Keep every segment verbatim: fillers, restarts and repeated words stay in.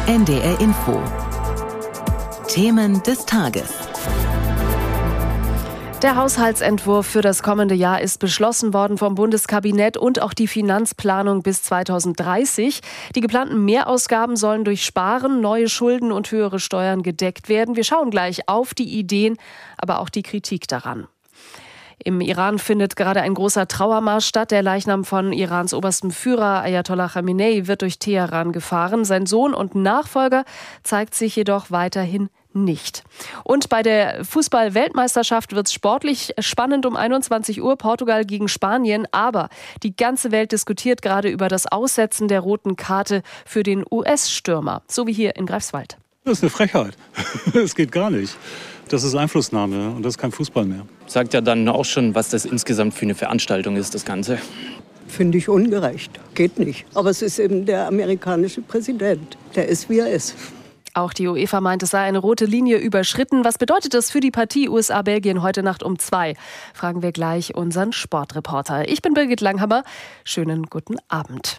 N D R Info. Themen des Tages. Der Haushaltsentwurf für das kommende Jahr ist beschlossen worden vom Bundeskabinett und auch die Finanzplanung bis zweitausenddreißig. Die geplanten Mehrausgaben sollen durch Sparen, neue Schulden und höhere Steuern gedeckt werden. Wir schauen gleich auf die Ideen, aber auch die Kritik daran. Im Iran findet gerade ein großer Trauermarsch statt. Der Leichnam von Irans oberstem Führer Ayatollah Khamenei wird durch Teheran gefahren. Sein Sohn und Nachfolger zeigt sich jedoch weiterhin nicht. Und bei der Fußball-Weltmeisterschaft wird es sportlich spannend um einundzwanzig Uhr, Portugal gegen Spanien. Aber die ganze Welt diskutiert gerade über das Aussetzen der roten Karte für den U S-Stürmer. So wie hier in Greifswald. Das ist eine Frechheit. Das geht gar nicht. Das ist Einflussnahme und das ist kein Fußball mehr. Sagt ja dann auch schon, was das insgesamt für eine Veranstaltung ist, das Ganze. Finde ich ungerecht. Geht nicht. Aber es ist eben der amerikanische Präsident. Der ist, wie er ist. Auch die UEFA meint, es sei eine rote Linie überschritten. Was bedeutet das für die Partie U S A-Belgien heute Nacht um zwei? Fragen wir gleich unseren Sportreporter. Ich bin Birgit Langhammer. Schönen guten Abend.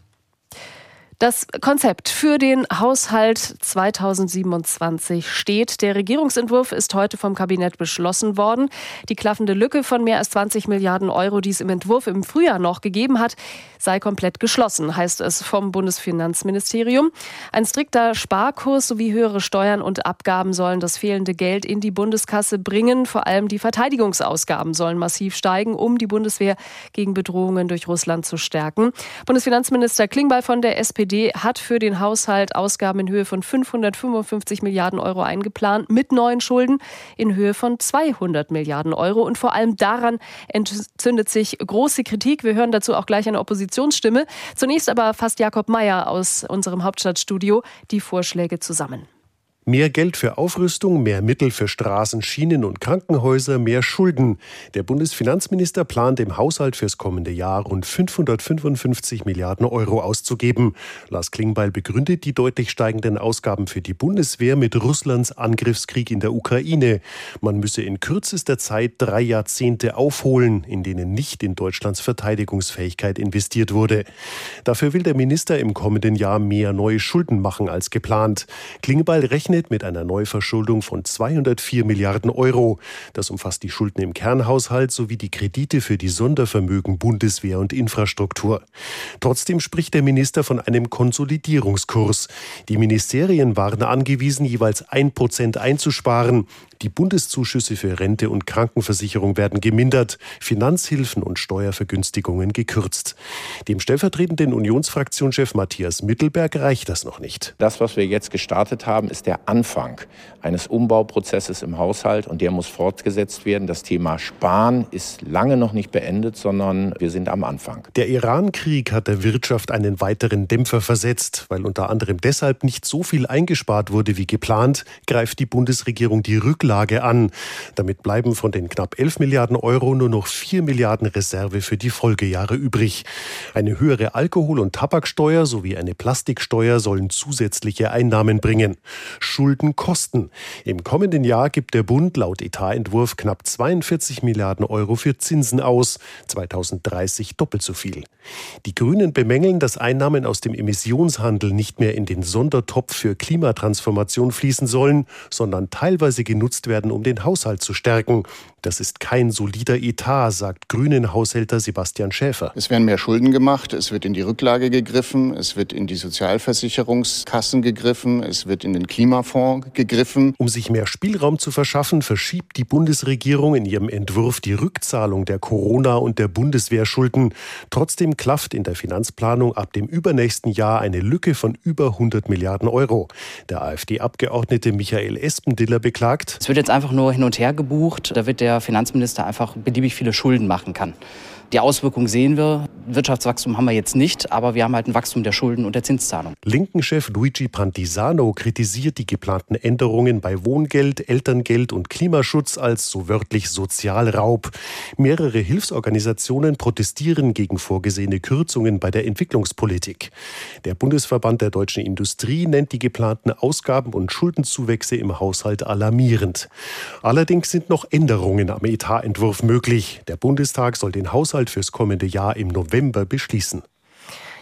Das Konzept für den Haushalt zweitausendsiebenundzwanzig steht. Der Regierungsentwurf ist heute vom Kabinett beschlossen worden. Die klaffende Lücke von mehr als zwanzig Milliarden Euro, die es im Entwurf im Frühjahr noch gegeben hat, sei komplett geschlossen, heißt es vom Bundesfinanzministerium. Ein strikter Sparkurs sowie höhere Steuern und Abgaben sollen das fehlende Geld in die Bundeskasse bringen. Vor allem die Verteidigungsausgaben sollen massiv steigen, um die Bundeswehr gegen Bedrohungen durch Russland zu stärken. Bundesfinanzminister Klingbeil von der S P D hat für den Haushalt Ausgaben in Höhe von fünfhundertfünfundfünfzig Milliarden Euro eingeplant, mit neuen Schulden in Höhe von zweihundert Milliarden Euro. Und vor allem daran entzündet sich große Kritik. Wir hören dazu auch gleich eine Oppositionsstimme. Zunächst aber fasst Jakob Mayer aus unserem Hauptstadtstudio die Vorschläge zusammen. Mehr Geld für Aufrüstung, mehr Mittel für Straßen, Schienen und Krankenhäuser, mehr Schulden. Der Bundesfinanzminister plant im Haushalt fürs kommende Jahr rund fünfhundertfünfundfünfzig Milliarden Euro auszugeben. Lars Klingbeil begründet die deutlich steigenden Ausgaben für die Bundeswehr mit Russlands Angriffskrieg in der Ukraine. Man müsse in kürzester Zeit drei Jahrzehnte aufholen, in denen nicht in Deutschlands Verteidigungsfähigkeit investiert wurde. Dafür will der Minister im kommenden Jahr mehr neue Schulden machen als geplant. Klingbeil rechnet mit einer Neuverschuldung von zweihundertvier Milliarden Euro. Das umfasst die Schulden im Kernhaushalt sowie die Kredite für die Sondervermögen Bundeswehr und Infrastruktur. Trotzdem spricht der Minister von einem Konsolidierungskurs. Die Ministerien waren angewiesen, jeweils ein Prozent einzusparen. Die Bundeszuschüsse für Rente und Krankenversicherung werden gemindert, Finanzhilfen und Steuervergünstigungen gekürzt. Dem stellvertretenden Unionsfraktionschef Matthias Mittelberg reicht das noch nicht. Das, was wir jetzt gestartet haben, ist der Anfang eines Umbauprozesses im Haushalt und der muss fortgesetzt werden. Das Thema Sparen ist lange noch nicht beendet, sondern wir sind am Anfang. Der Iran-Krieg hat der Wirtschaft einen weiteren Dämpfer versetzt. Weil unter anderem deshalb nicht so viel eingespart wurde wie geplant, greift die Bundesregierung die Rücklage an. Damit bleiben von den knapp elf Milliarden Euro nur noch vier Milliarden Reserve für die Folgejahre übrig. Eine höhere Alkohol- und Tabaksteuer sowie eine Plastiksteuer sollen zusätzliche Einnahmen bringen. Schulden kosten. Im kommenden Jahr gibt der Bund laut Etatentwurf knapp zweiundvierzig Milliarden Euro für Zinsen aus. zweitausenddreißig doppelt so viel. Die Grünen bemängeln, dass Einnahmen aus dem Emissionshandel nicht mehr in den Sondertopf für Klimatransformation fließen sollen, sondern teilweise genutzt werden, um den Haushalt zu stärken. Das ist kein solider Etat, sagt Grünen-Haushälter Sebastian Schäfer. Es werden mehr Schulden gemacht, es wird in die Rücklage gegriffen, es wird in die Sozialversicherungskassen gegriffen, es wird in den Klimafonds gegriffen. Um sich mehr Spielraum zu verschaffen, verschiebt die Bundesregierung in ihrem Entwurf die Rückzahlung der Corona- und der Bundeswehrschulden. Trotzdem klafft in der Finanzplanung ab dem übernächsten Jahr eine Lücke von über hundert Milliarden Euro. Der AfD-Abgeordnete Michael Espendiller beklagt: Es wird jetzt einfach nur hin und her gebucht. Da wird der Finanzminister einfach beliebig viele Schulden machen kann. Die Auswirkungen sehen wir. Wirtschaftswachstum haben wir jetzt nicht, aber wir haben halt ein Wachstum der Schulden und der Zinszahlung. Linken-Chef Luigi Pantisano kritisiert die geplanten Änderungen bei Wohngeld, Elterngeld und Klimaschutz als so wörtlich Sozialraub. Mehrere Hilfsorganisationen protestieren gegen vorgesehene Kürzungen bei der Entwicklungspolitik. Der Bundesverband der deutschen Industrie nennt die geplanten Ausgaben und Schuldenzuwächse im Haushalt alarmierend. Allerdings sind noch Änderungen am Etatentwurf möglich. Der Bundestag soll den Haushalt fürs kommende Jahr im November beschließen.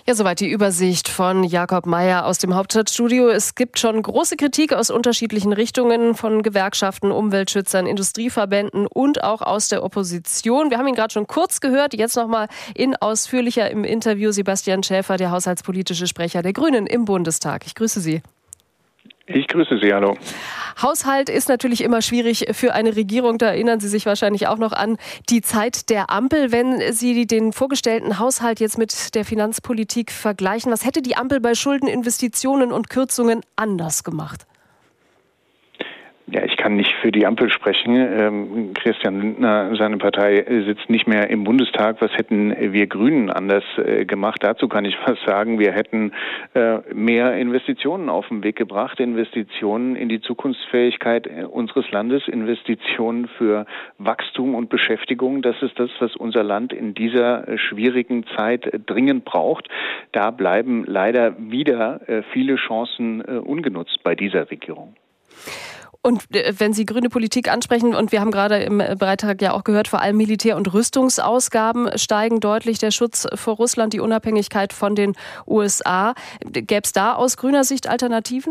Ja, soweit die Übersicht von Jakob Mayer aus dem Hauptstadtstudio. Es gibt schon große Kritik aus unterschiedlichen Richtungen von Gewerkschaften, Umweltschützern, Industrieverbänden und auch aus der Opposition. Wir haben ihn gerade schon kurz gehört, jetzt nochmal in ausführlicher im Interview Sebastian Schäfer, der haushaltspolitische Sprecher der Grünen im Bundestag. Ich grüße Sie. Ich grüße Sie, hallo. Haushalt ist natürlich immer schwierig für eine Regierung. Da erinnern Sie sich wahrscheinlich auch noch an die Zeit der Ampel. Wenn Sie den vorgestellten Haushalt jetzt mit der Finanzpolitik vergleichen, was hätte die Ampel bei Schulden, Investitionen und Kürzungen anders gemacht? Ja, ich kann nicht für die Ampel sprechen. Ähm, Christian Lindner, seine Partei sitzt nicht mehr im Bundestag. Was hätten wir Grünen anders äh, gemacht? Dazu kann ich was sagen. Wir hätten äh, mehr Investitionen auf den Weg gebracht, Investitionen in die Zukunftsfähigkeit unseres Landes, Investitionen für Wachstum und Beschäftigung. Das ist das, was unser Land in dieser äh, schwierigen Zeit äh, dringend braucht. Da bleiben leider wieder äh, viele Chancen äh, ungenutzt bei dieser Regierung. Und wenn Sie grüne Politik ansprechen, und wir haben gerade im Beitrag ja auch gehört, vor allem Militär- und Rüstungsausgaben steigen deutlich, der Schutz vor Russland, die Unabhängigkeit von den U S A. Gäbe es da aus grüner Sicht Alternativen?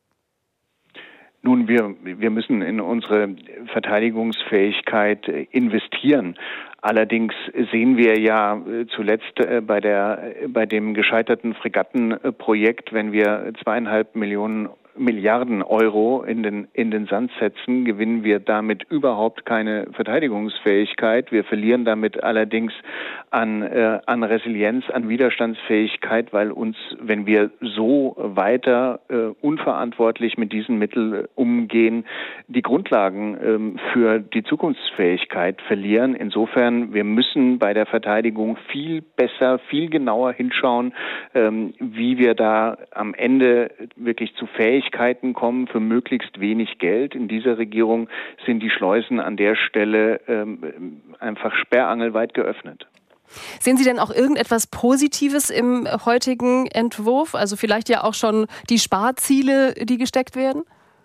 Nun, wir, wir müssen in unsere Verteidigungsfähigkeit investieren. Allerdings sehen wir ja zuletzt bei der, bei dem gescheiterten Fregattenprojekt, wenn wir zweieinhalb Millionen Milliarden Euro in den, in den Sand setzen, gewinnen wir damit überhaupt keine Verteidigungsfähigkeit. Wir verlieren damit allerdings an, äh, an Resilienz, an Widerstandsfähigkeit, weil uns, wenn wir so weiter äh, unverantwortlich mit diesen Mitteln umgehen, die Grundlagen ähm, für die Zukunftsfähigkeit verlieren. Insofern, wir müssen bei der Verteidigung viel besser, viel genauer hinschauen, ähm, wie wir da am Ende wirklich zu Fähigkeiten kommen für möglichst wenig Geld. In dieser Regierung sind die Schleusen an der Stelle ähm, einfach sperrangelweit geöffnet. Sehen Sie denn auch irgendetwas Positives im heutigen Entwurf? Also vielleicht ja auch schon die Sparziele, die gesteckt werden?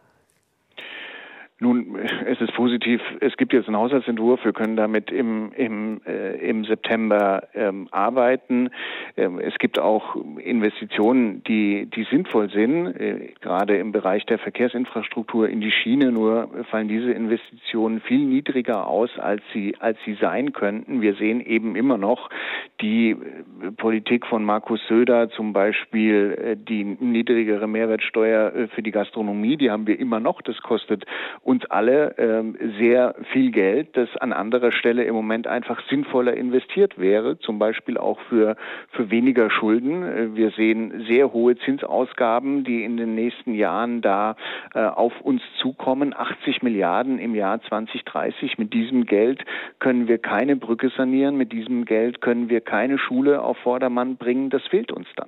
Nun, es ist positiv. Es gibt jetzt einen Haushaltsentwurf. Wir können damit im, im, äh, im September ähm, arbeiten. Ähm, es gibt auch Investitionen, die, die sinnvoll sind, äh, gerade im Bereich der Verkehrsinfrastruktur in die Schiene. Nur fallen diese Investitionen viel niedriger aus, als sie, als sie sein könnten. Wir sehen eben immer noch die äh, Politik von Markus Söder, zum Beispiel äh, die niedrigere Mehrwertsteuer äh, für die Gastronomie. Die haben wir immer noch. Das kostet uns alle ähm, sehr viel Geld, das an anderer Stelle im Moment einfach sinnvoller investiert wäre, zum Beispiel auch für, für weniger Schulden. Wir sehen sehr hohe Zinsausgaben, die in den nächsten Jahren da äh, auf uns zukommen. achtzig Milliarden im Jahr zwanzig dreißig. Mit diesem Geld können wir keine Brücke sanieren, mit diesem Geld können wir keine Schule auf Vordermann bringen. Das fehlt uns dann.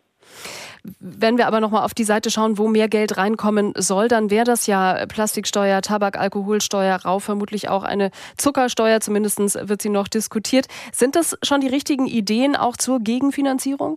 Wenn wir aber noch mal auf die Seite schauen, wo mehr Geld reinkommen soll, dann wäre das ja Plastiksteuer, Tabak, Alkoholsteuer, Rau, vermutlich auch eine Zuckersteuer, zumindest wird sie noch diskutiert. Sind das schon die richtigen Ideen auch zur Gegenfinanzierung?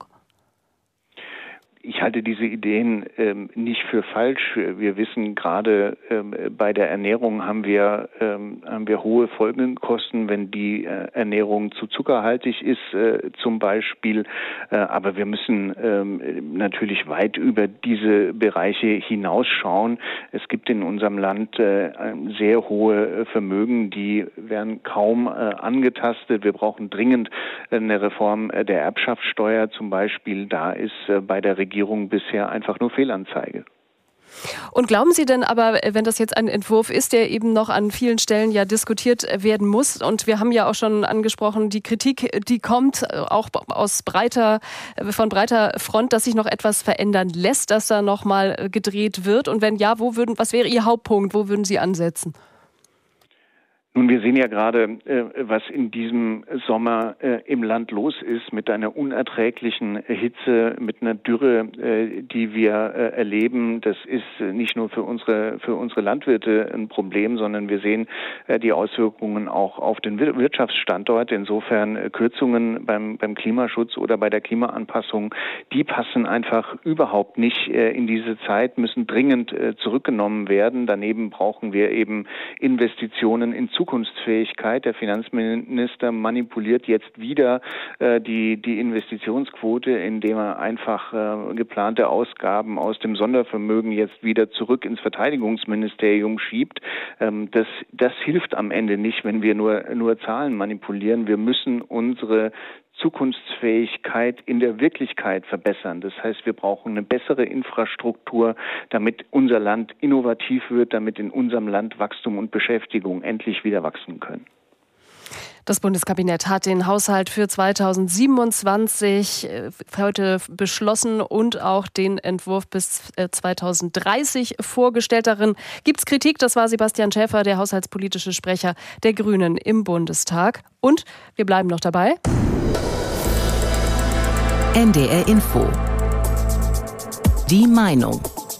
Ich halte diese Ideen ähm, nicht für falsch. Wir wissen, gerade ähm, bei der Ernährung haben wir ähm, haben wir hohe Folgekosten, wenn die äh, Ernährung zu zuckerhaltig ist, äh, zum Beispiel. Äh, aber wir müssen ähm, natürlich weit über diese Bereiche hinausschauen. Es gibt in unserem Land äh, sehr hohe Vermögen, die werden kaum äh, angetastet. Wir brauchen dringend eine Reform der Erbschaftssteuer zum Beispiel. Da ist äh, bei der Regierung bisher einfach nur Fehlanzeige. Und glauben Sie denn aber, wenn das jetzt ein Entwurf ist, der eben noch an vielen Stellen ja diskutiert werden muss, und wir haben ja auch schon angesprochen, die Kritik, die kommt auch aus breiter, von breiter Front, dass sich noch etwas verändern lässt, dass da noch mal gedreht wird? Und wenn ja, wo würden, was wäre Ihr Hauptpunkt? Wo würden Sie ansetzen? Nun, wir sehen ja gerade, äh, was in diesem Sommer äh, im Land los ist, mit einer unerträglichen Hitze, mit einer Dürre, äh, die wir äh, erleben. Das ist äh, nicht nur für unsere für unsere Landwirte ein Problem, sondern wir sehen äh, die Auswirkungen auch auf den Wir- Wirtschaftsstandort. Insofern äh, Kürzungen beim beim Klimaschutz oder bei der Klimaanpassung, die passen einfach überhaupt nicht äh, in diese Zeit, müssen dringend äh, zurückgenommen werden. Daneben brauchen wir eben Investitionen in Zukunft. Zukunftsfähigkeit. Der Finanzminister manipuliert jetzt wieder äh, die, die Investitionsquote, indem er einfach äh, geplante Ausgaben aus dem Sondervermögen jetzt wieder zurück ins Verteidigungsministerium schiebt. Ähm, das, das hilft am Ende nicht, wenn wir nur, nur Zahlen manipulieren. Wir müssen unsere Zukunftsfähigkeit in der Wirklichkeit verbessern. Das heißt, wir brauchen eine bessere Infrastruktur, damit unser Land innovativ wird, damit in unserem Land Wachstum und Beschäftigung endlich wieder wachsen können. Das Bundeskabinett hat den Haushalt für zweitausendsiebenundzwanzig heute beschlossen und auch den Entwurf bis zweitausenddreißig vorgestellt. Darin gibt es Kritik. Das war Sebastian Schäfer, der haushaltspolitische Sprecher der Grünen im Bundestag. Und wir bleiben noch dabei. N D R Info. Die Meinung.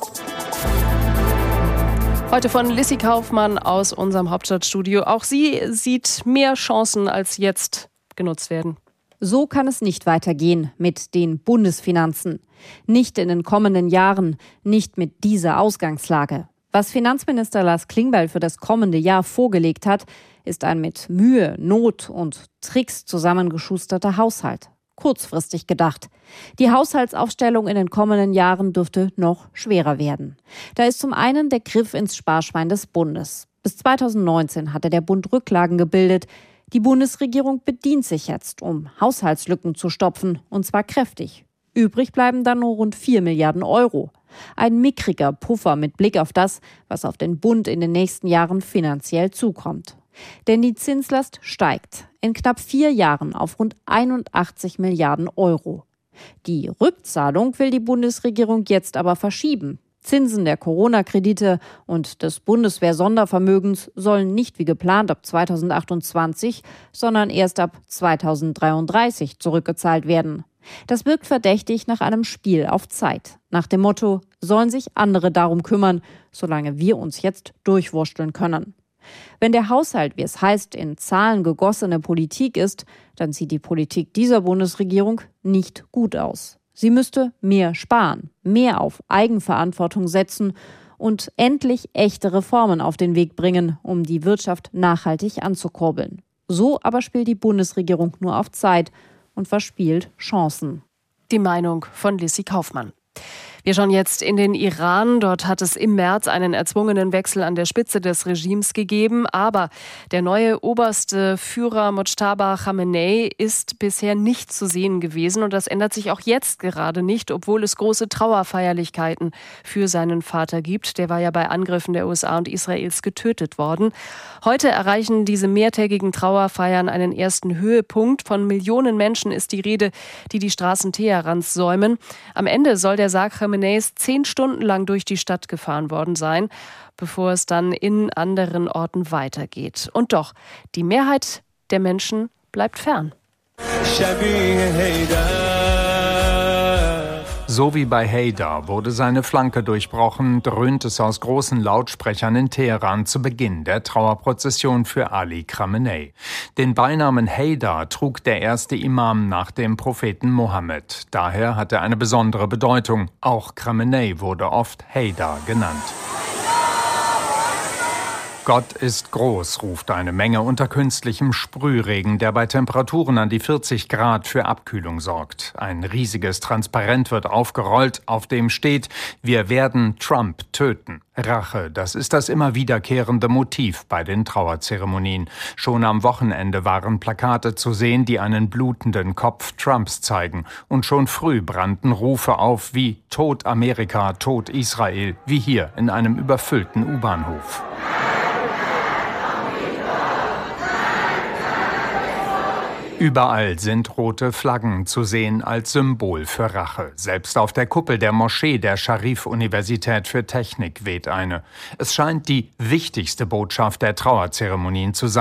Heute von Lissy Kaufmann aus unserem Hauptstadtstudio. Auch sie sieht mehr Chancen, als jetzt genutzt werden. So kann es nicht weitergehen mit den Bundesfinanzen. Nicht in den kommenden Jahren, nicht mit dieser Ausgangslage. Was Finanzminister Lars Klingbeil für das kommende Jahr vorgelegt hat, ist ein mit Mühe, Not und Tricks zusammengeschusterter Haushalt. Kurzfristig gedacht. Die Haushaltsaufstellung in den kommenden Jahren dürfte noch schwerer werden. Da ist zum einen der Griff ins Sparschwein des Bundes. Bis zweitausendneunzehn hatte der Bund Rücklagen gebildet. Die Bundesregierung bedient sich jetzt, um Haushaltslücken zu stopfen, und zwar kräftig. Übrig bleiben dann nur rund vier Milliarden Euro. Ein mickriger Puffer mit Blick auf das, was auf den Bund in den nächsten Jahren finanziell zukommt. Denn die Zinslast steigt in knapp vier Jahren auf rund einundachtzig Milliarden Euro. Die Rückzahlung will die Bundesregierung jetzt aber verschieben. Zinsen der Corona-Kredite und des Bundeswehr-Sondervermögens sollen nicht wie geplant ab zweitausendachtundzwanzig, sondern erst ab zweitausenddreiunddreißig zurückgezahlt werden. Das wirkt verdächtig nach einem Spiel auf Zeit. Nach dem Motto, sollen sich andere darum kümmern, solange wir uns jetzt durchwursteln können. Wenn der Haushalt, wie es heißt, in Zahlen gegossene Politik ist, dann sieht die Politik dieser Bundesregierung nicht gut aus. Sie müsste mehr sparen, mehr auf Eigenverantwortung setzen und endlich echte Reformen auf den Weg bringen, um die Wirtschaft nachhaltig anzukurbeln. So aber spielt die Bundesregierung nur auf Zeit und verspielt Chancen. Die Meinung von Lissy Kaufmann. Wir schauen jetzt in den Iran. Dort hat es im März einen erzwungenen Wechsel an der Spitze des Regimes gegeben. Aber der neue oberste Führer Mojtaba Khamenei ist bisher nicht zu sehen gewesen. Und das ändert sich auch jetzt gerade nicht, obwohl es große Trauerfeierlichkeiten für seinen Vater gibt. Der war ja bei Angriffen der U S A und Israels getötet worden. Heute erreichen diese mehrtägigen Trauerfeiern einen ersten Höhepunkt. Von Millionen Menschen ist die Rede, die die Straßen Teherans säumen. Am Ende soll der Sarg Khameneis zehn Stunden lang durch die Stadt gefahren worden sein, bevor es dann in anderen Orten weitergeht. Und doch, die Mehrheit der Menschen bleibt fern. So wie bei Haydar wurde seine Flanke durchbrochen, dröhnt es aus großen Lautsprechern in Teheran zu Beginn der Trauerprozession für Ali Khamenei. Den Beinamen Haydar trug der erste Imam nach dem Propheten Mohammed. Daher hat er eine besondere Bedeutung. Auch Khamenei wurde oft Haydar genannt. Gott ist groß, ruft eine Menge unter künstlichem Sprühregen, der bei Temperaturen an die vierzig Grad für Abkühlung sorgt. Ein riesiges Transparent wird aufgerollt, auf dem steht: Wir werden Trump töten. Rache, das ist das immer wiederkehrende Motiv bei den Trauerzeremonien. Schon am Wochenende waren Plakate zu sehen, die einen blutenden Kopf Trumps zeigen. Und schon früh brannten Rufe auf wie Tod Amerika, Tod Israel, wie hier in einem überfüllten U-Bahnhof. Überall sind rote Flaggen zu sehen als Symbol für Rache. Selbst auf der Kuppel der Moschee der Scharif-Universität für Technik weht eine. Es scheint die wichtigste Botschaft der Trauerzeremonien zu sein.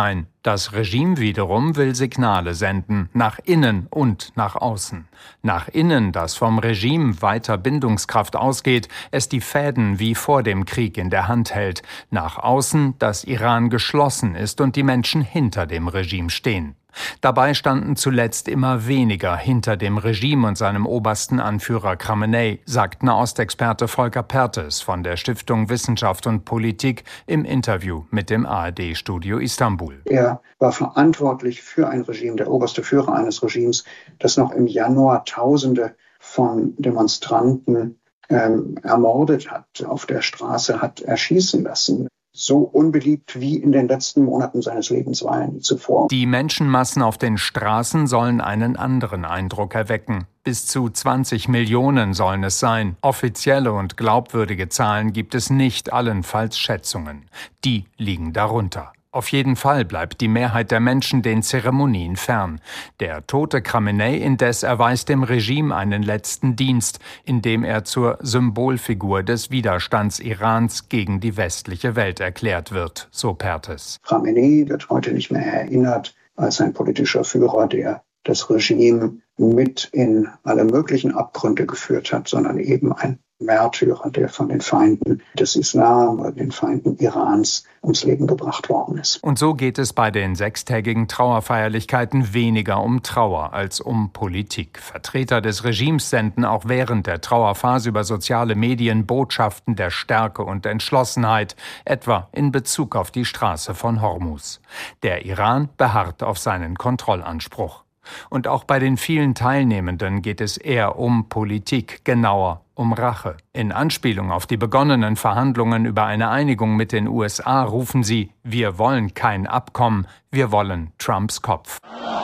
Das Regime wiederum will Signale senden, nach innen und nach außen. Nach innen, das vom Regime weiter Bindungskraft ausgeht, es die Fäden wie vor dem Krieg in der Hand hält. Nach außen, dass Iran geschlossen ist und die Menschen hinter dem Regime stehen. Dabei standen zuletzt immer weniger hinter dem Regime und seinem obersten Anführer Khamenei, sagt Nahostexperte Volker Perthes von der Stiftung Wissenschaft und Politik im Interview mit dem A R D-Studio Istanbul. Er war verantwortlich für ein Regime, der oberste Führer eines Regimes, das noch im Januar Tausende von Demonstranten ähm, ermordet hat, auf der Straße hat erschießen lassen. So unbeliebt wie in den letzten Monaten seines Lebens war er nie zuvor. Die Menschenmassen auf den Straßen sollen einen anderen Eindruck erwecken. Bis zu zwanzig Millionen sollen es sein. Offizielle und glaubwürdige Zahlen gibt es nicht, allenfalls Schätzungen. Die liegen darunter. Auf jeden Fall bleibt die Mehrheit der Menschen den Zeremonien fern. Der tote Khamenei indes erweist dem Regime einen letzten Dienst, indem er zur Symbolfigur des Widerstands Irans gegen die westliche Welt erklärt wird, so Perthes. Khamenei wird heute nicht mehr erinnert als ein politischer Führer, der das Regime mit in alle möglichen Abgründe geführt hat, sondern eben ein Märtyrer, der von den Feinden des Islam oder den Feinden Irans ums Leben gebracht worden ist. Und so geht es bei den sechstägigen Trauerfeierlichkeiten weniger um Trauer als um Politik. Vertreter des Regimes senden auch während der Trauerphase über soziale Medien Botschaften der Stärke und Entschlossenheit, etwa in Bezug auf die Straße von Hormuz. Der Iran beharrt auf seinen Kontrollanspruch. Und auch bei den vielen Teilnehmenden geht es eher um Politik, genauer um Rache. In Anspielung auf die begonnenen Verhandlungen über eine Einigung mit den U S A rufen sie: Wir wollen kein Abkommen, wir wollen Trumps Kopf.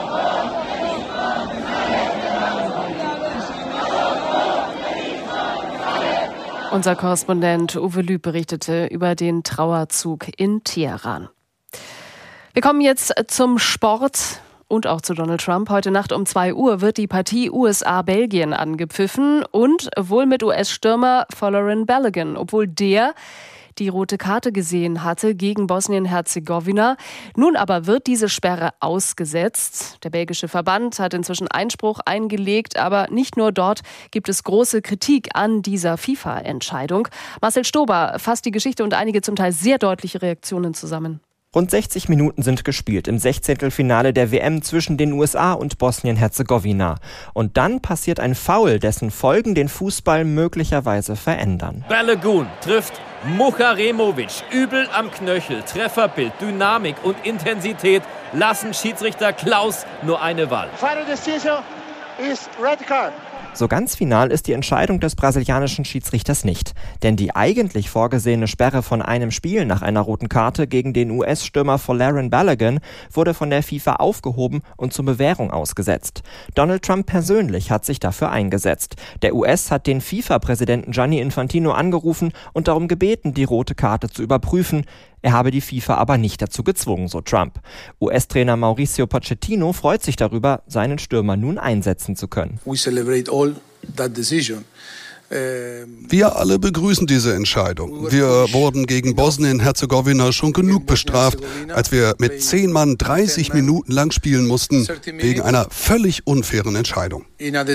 Unser Korrespondent Uwe Lüb berichtete über den Trauerzug in Teheran. Wir kommen jetzt zum Sport. Und auch zu Donald Trump. Heute Nacht um zwei Uhr wird die Partie U S A-Belgien angepfiffen und wohl mit U S-Stürmer Folarin Balogun, obwohl der die rote Karte gesehen hatte gegen Bosnien-Herzegowina. Nun aber wird diese Sperre ausgesetzt. Der belgische Verband hat inzwischen Einspruch eingelegt, aber nicht nur dort gibt es große Kritik an dieser FIFA-Entscheidung. Marcel Stober fasst die Geschichte und einige zum Teil sehr deutliche Reaktionen zusammen. Rund sechzig Minuten sind gespielt im Sechzehntelfinale der W M zwischen den U S A und Bosnien-Herzegowina. Und dann passiert ein Foul, dessen Folgen den Fußball möglicherweise verändern. Balogun trifft Mucharemovic übel am Knöchel. Trefferbild, Dynamik und Intensität lassen Schiedsrichter Klaus nur eine Wahl. Final decision is red card. So ganz final ist die Entscheidung des brasilianischen Schiedsrichters nicht. Denn die eigentlich vorgesehene Sperre von einem Spiel nach einer roten Karte gegen den U S-Stürmer Folarin Balogun wurde von der FIFA aufgehoben und zur Bewährung ausgesetzt. Donald Trump persönlich hat sich dafür eingesetzt. Der U S hat den FIFA-Präsidenten Gianni Infantino angerufen und darum gebeten, die rote Karte zu überprüfen. Er habe die FIFA aber nicht dazu gezwungen, so Trump. U S-Trainer Mauricio Pochettino freut sich darüber, seinen Stürmer nun einsetzen zu können. We celebrate all that decision. Wir alle begrüßen diese Entscheidung. Wir wurden gegen Bosnien-Herzegowina schon genug bestraft, als wir mit zehn Mann dreißig Minuten lang spielen mussten, wegen einer völlig unfairen Entscheidung.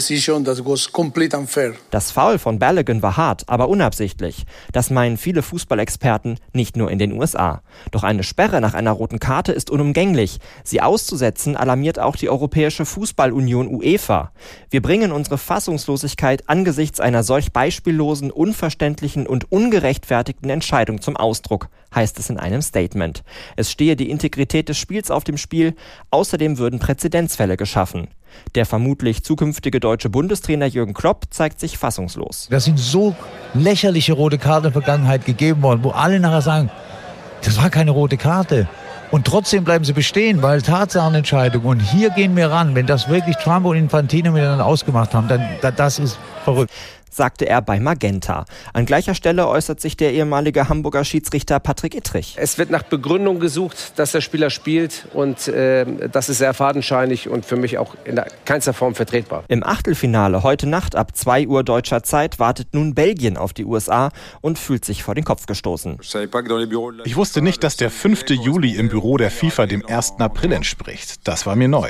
Das Foul von Balogun war hart, aber unabsichtlich. Das meinen viele Fußballexperten, nicht nur in den U S A. Doch eine Sperre nach einer roten Karte ist unumgänglich. Sie auszusetzen alarmiert auch die Europäische Fußballunion UEFA. Wir bringen unsere Fassungslosigkeit angesichts einer solch beispiellosen, unverständlichen und ungerechtfertigten Entscheidung zum Ausdruck, heißt es in einem Statement. Es stehe die Integrität des Spiels auf dem Spiel, außerdem würden Präzedenzfälle geschaffen. Der vermutlich zukünftige deutsche Bundestrainer Jürgen Klopp zeigt sich fassungslos. Das sind so lächerliche rote Karten in der Vergangenheit gegeben worden, wo alle nachher sagen, das war keine rote Karte. Und trotzdem bleiben sie bestehen, weil Tatsachenentscheidung. Und hier gehen wir ran. Wenn das wirklich Trump und Infantino miteinander ausgemacht haben, dann das ist verrückt. sagte er bei Magenta. An gleicher Stelle äußert sich der ehemalige Hamburger Schiedsrichter Patrick Ittrich. Es wird nach Begründung gesucht, dass der Spieler spielt und äh, das ist sehr fadenscheinig und für mich auch in keinster Form vertretbar. Im Achtelfinale heute Nacht ab zwei Uhr deutscher Zeit wartet nun Belgien auf die U S A und fühlt sich vor den Kopf gestoßen. Ich wusste nicht, dass der fünfte Juli im Büro der FIFA dem ersten April entspricht. Das war mir neu.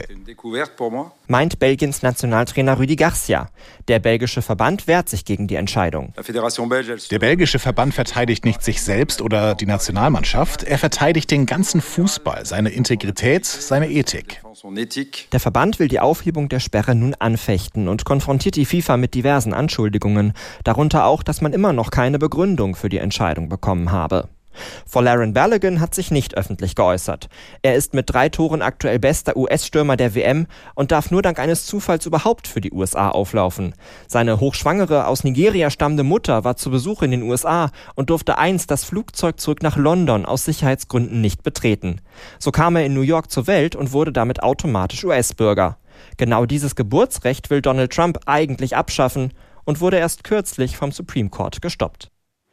Meint Belgiens Nationaltrainer Rudi Garcia. Der belgische Verband wehrt sich gegen die Entscheidung. Der belgische Verband verteidigt nicht sich selbst oder die Nationalmannschaft. Er verteidigt den ganzen Fußball, seine Integrität, seine Ethik. Der Verband will die Aufhebung der Sperre nun anfechten und konfrontiert die FIFA mit diversen Anschuldigungen. Darunter auch, dass man immer noch keine Begründung für die Entscheidung bekommen habe. Folarin Balogun hat sich nicht öffentlich geäußert. Er ist mit drei Toren aktuell bester U S-Stürmer der W M und darf nur dank eines Zufalls überhaupt für die U S A auflaufen. Seine hochschwangere, aus Nigeria stammende Mutter war zu Besuch in den U S A und durfte einst das Flugzeug zurück nach London aus Sicherheitsgründen nicht betreten. So kam er in New York zur Welt und wurde damit automatisch U S-Bürger. Genau dieses Geburtsrecht will Donald Trump eigentlich abschaffen und wurde erst kürzlich vom Supreme Court gestoppt.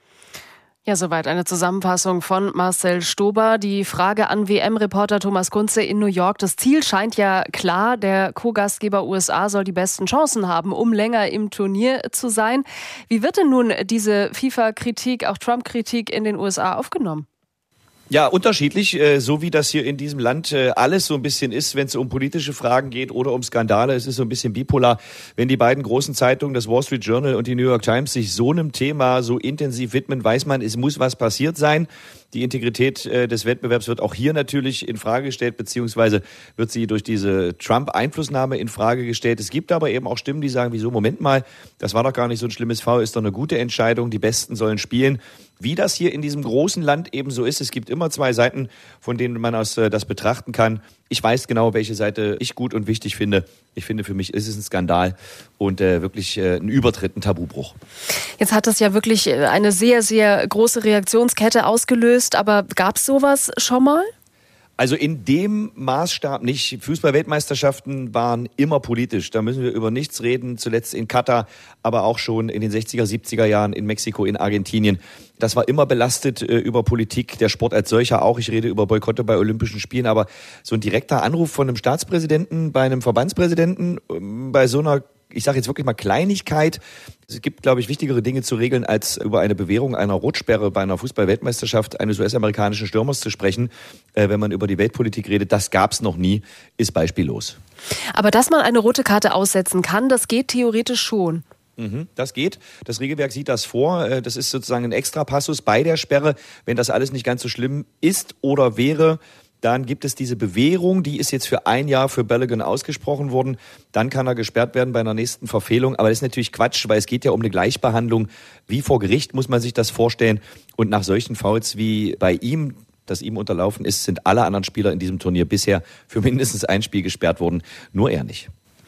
Ja, soweit eine Zusammenfassung von Marcel Stober. Die Frage an W M-Reporter Thomas Kunze in New York. Das Ziel scheint ja klar. Der Co-Gastgeber U S A soll die besten Chancen haben, um länger im Turnier zu sein. Wie wird denn nun diese FIFA-Kritik, auch Trump-Kritik in den U S A aufgenommen? Ja, unterschiedlich, so wie das hier in diesem Land alles so ein bisschen ist, wenn es um politische Fragen geht oder um Skandale. Es ist so ein bisschen bipolar, wenn die beiden großen Zeitungen, das Wall Street Journal und die New York Times, sich so einem Thema so intensiv widmen, weiß man, es muss was passiert sein. Die Integrität des Wettbewerbs wird auch hier natürlich in Frage gestellt, beziehungsweise wird sie durch diese Trump-Einflussnahme in Frage gestellt. Es gibt aber eben auch Stimmen, die sagen, wieso, Moment mal, das war doch gar nicht so ein schlimmes Foul, ist doch eine gute Entscheidung, die Besten sollen spielen. Wie das hier in diesem großen Land eben so ist, es gibt immer zwei Seiten, von denen man aus äh, das betrachten kann. Ich weiß genau, welche Seite ich gut und wichtig finde. Ich finde, für mich ist es ein Skandal und äh, wirklich äh, ein Übertritt, ein Tabubruch. Jetzt hat das ja wirklich eine sehr, sehr große Reaktionskette ausgelöst, aber gab es sowas schon mal? Also in dem Maßstab nicht. Fußball-Weltmeisterschaften waren immer politisch. Da müssen wir über nichts reden. Zuletzt in Katar, aber auch schon in den sechziger, siebziger Jahren in Mexiko, in Argentinien. Das war immer belastet äh, über Politik, der Sport als solcher auch. Ich rede über Boykotte bei Olympischen Spielen, aber so ein direkter Anruf von einem Staatspräsidenten bei einem Verbandspräsidenten, äh, bei so einer, ich sage jetzt wirklich mal Kleinigkeit. Es gibt, glaube ich, wichtigere Dinge zu regeln, als über eine Bewährung einer Rotsperre bei einer Fußball-Weltmeisterschaft eines U S-amerikanischen Stürmers zu sprechen. Äh, wenn man über die Weltpolitik redet, das gab es noch nie, ist beispiellos. Aber dass man eine rote Karte aussetzen kann, das geht theoretisch schon. Mhm, das geht. Das Regelwerk sieht das vor. Das ist sozusagen ein Extrapassus bei der Sperre. Wenn das alles nicht ganz so schlimm ist oder wäre, dann gibt es diese Bewährung, die ist jetzt für ein Jahr für Balogun ausgesprochen worden. Dann kann er gesperrt werden bei einer nächsten Verfehlung. Aber das ist natürlich Quatsch, weil es geht ja um eine Gleichbehandlung. Wie vor Gericht muss man sich das vorstellen. Und nach solchen Fouls wie bei ihm, das ihm unterlaufen ist, sind alle anderen Spieler in diesem Turnier bisher für mindestens ein Spiel gesperrt worden. Nur er nicht.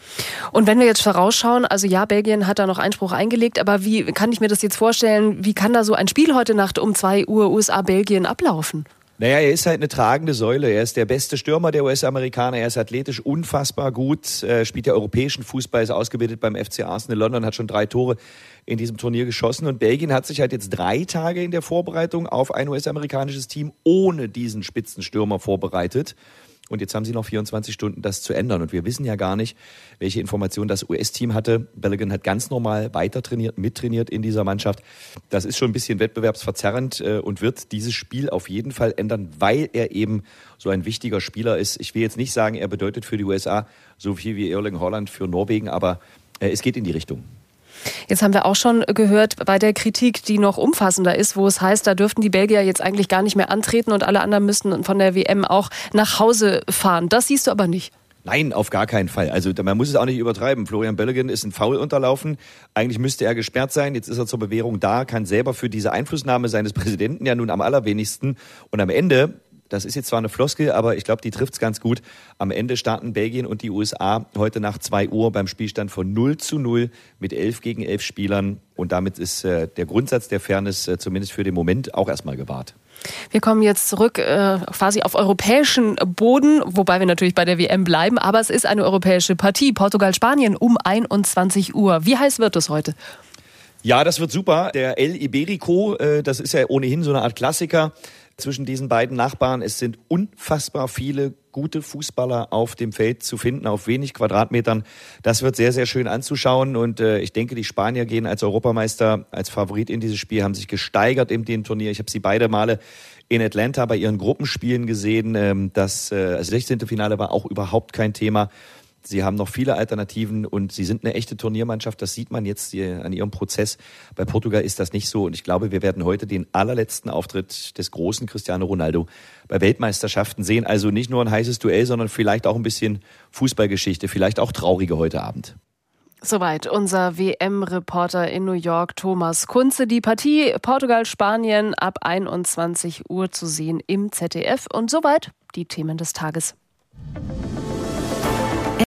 Und wenn wir jetzt vorausschauen, also ja, Belgien hat da noch Einspruch eingelegt, aber wie kann ich mir das jetzt vorstellen, wie kann da so ein Spiel heute Nacht um zwei Uhr U S A-Belgien ablaufen? Naja, er ist halt eine tragende Säule. Er ist der beste Stürmer der U S-Amerikaner. Er ist athletisch unfassbar gut, äh, spielt ja europäischen Fußball, ist ausgebildet beim F C Arsenal London, hat schon drei Tore in diesem Turnier geschossen. Und Belgien hat sich halt jetzt drei Tage in der Vorbereitung auf ein U S-amerikanisches Team ohne diesen Spitzenstürmer vorbereitet. Und jetzt haben sie noch vierundzwanzig Stunden, das zu ändern. Und wir wissen ja gar nicht, welche Informationen das U S-Team hatte. Balogun hat ganz normal weiter trainiert, mittrainiert in dieser Mannschaft. Das ist schon ein bisschen wettbewerbsverzerrend und wird dieses Spiel auf jeden Fall ändern, weil er eben so ein wichtiger Spieler ist. Ich will jetzt nicht sagen, er bedeutet für die U S A so viel wie Erling Haaland für Norwegen, aber es geht in die Richtung. Jetzt haben wir auch schon gehört bei der Kritik, die noch umfassender ist, wo es heißt, da dürften die Belgier jetzt eigentlich gar nicht mehr antreten und alle anderen müssten von der W M auch nach Hause fahren. Das siehst du aber nicht. Nein, auf gar keinen Fall. Also man muss es auch nicht übertreiben. Florian Balogun ist ein Foul unterlaufen. Eigentlich müsste er gesperrt sein. Jetzt ist er zur Bewährung da, kann selber für diese Einflussnahme seines Präsidenten ja nun am allerwenigsten. Und am Ende, das ist jetzt zwar eine Floskel, aber ich glaube, die trifft's ganz gut. Am Ende starten Belgien und die U S A heute nach zwei Uhr beim Spielstand von null zu null mit elf gegen elf Spielern. Und damit ist äh, der Grundsatz der Fairness äh, zumindest für den Moment auch erstmal gewahrt. Wir kommen jetzt zurück äh, quasi auf europäischen Boden, wobei wir natürlich bei der W M bleiben. Aber es ist eine europäische Partie. Portugal-Spanien um einundzwanzig Uhr. Wie heiß wird es heute? Ja, das wird super. Der El Iberico, äh, das ist ja ohnehin so eine Art Klassiker zwischen diesen beiden Nachbarn. Es sind unfassbar viele gute Fußballer auf dem Feld zu finden, auf wenig Quadratmetern. Das wird sehr, sehr schön anzuschauen. Und äh, ich denke, die Spanier gehen als Europameister, als Favorit in dieses Spiel, haben sich gesteigert in dem Turnier. Ich habe sie beide Male in Atlanta bei ihren Gruppenspielen gesehen. Ähm, das äh, sechzehnte Finale war auch überhaupt kein Thema. Sie haben noch viele Alternativen und sie sind eine echte Turniermannschaft. Das sieht man jetzt hier an ihrem Prozess. Bei Portugal ist das nicht so. Und ich glaube, wir werden heute den allerletzten Auftritt des großen Cristiano Ronaldo bei Weltmeisterschaften sehen. Also nicht nur ein heißes Duell, sondern vielleicht auch ein bisschen Fußballgeschichte, vielleicht auch traurige heute Abend. Soweit unser W M-Reporter in New York, Thomas Kunze. Die Partie Portugal-Spanien ab einundzwanzig Uhr zu sehen im Z D F. Und soweit die Themen des Tages.